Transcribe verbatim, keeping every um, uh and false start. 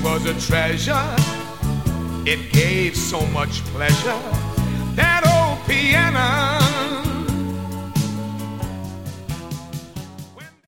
was a treasure. It gave so much pleasure. That old piano.